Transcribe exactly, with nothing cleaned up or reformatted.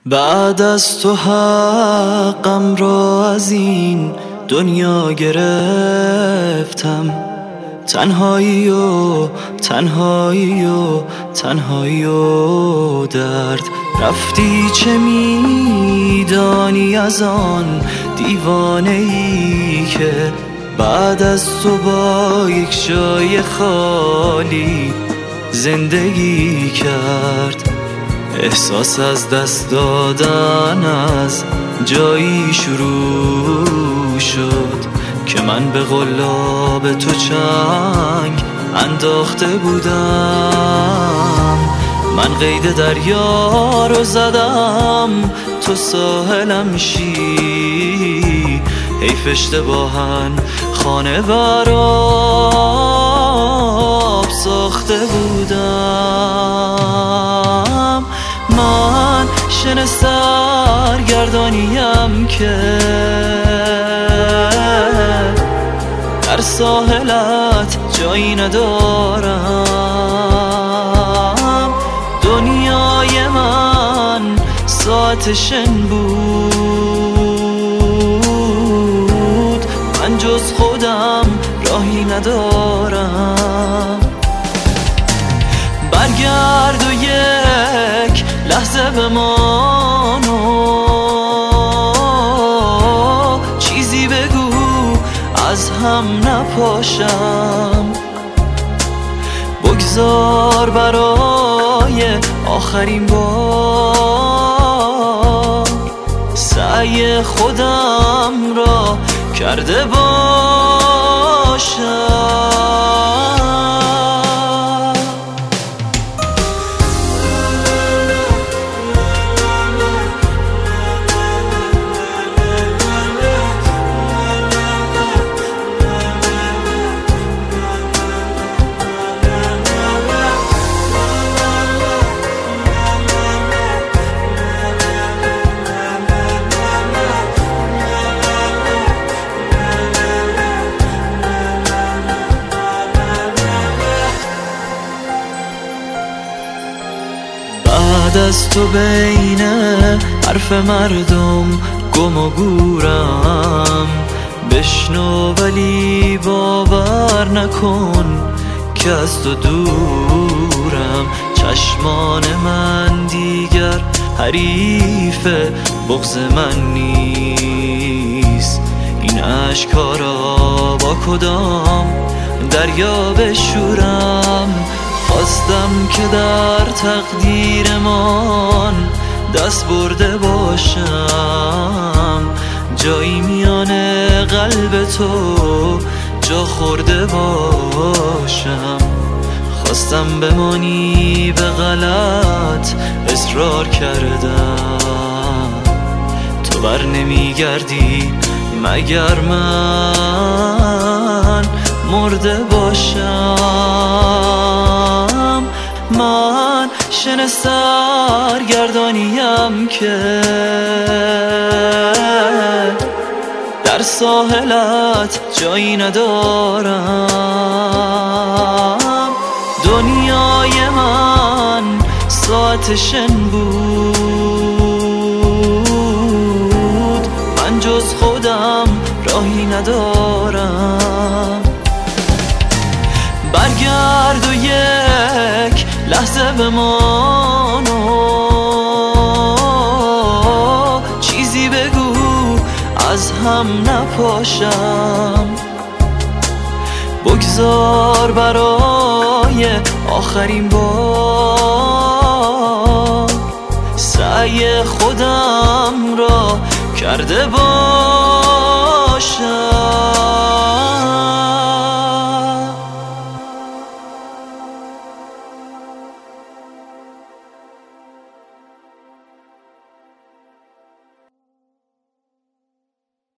بعد از تو حقم را از این دنیا گرفتم، تنهایی و تنهایی و تنهایی و درد. رفتی چه میدانی از آن دیوانه ای که بعد از تو با یک جای خالی زندگی کرد. احساس از دست دادن از جایی شروع شد که من به قلاب تو چنگ انداخته بودم. من قید دریا رو زدم، تو ساحلم شی. حیف اشتباهن خانه براب ساخته بودم. من شن سرگردانیم که در ساحلت جایی ندارم. دنیای من ساعت شن بود، من جز خودم راهی ندارم. برگرد و یک لحظه بمان و چیزی بگو از هم نپاشم. بگذار برای آخرین بار سعی خودم را کرده باشم. بعد از تو بین حرف مردم گم و گورم. بشنو ولی باور نکن که از تو دورم. چشمان من دیگر حریف بغض من نیست. این اشک‌ها را با کدام دریا بشورم؟ خواستم که در تقدیرمان دست برده باشم، جایی میان قلب تو جا خورده باشم. خواستم بمانی، به غلط اصرار کردم. تو بر نمیگردی مگر من مرده باشم. من شن سرگردانیم که در ساحلت جایی ندارم. دنیای من ساعت شن بود، من جز خودم راهی ندارم. برگرد و یک لحظه بمان و چیزی بگو از هم نپاشم. بگذار برای آخرین بار سعی خودم را کرده باشم.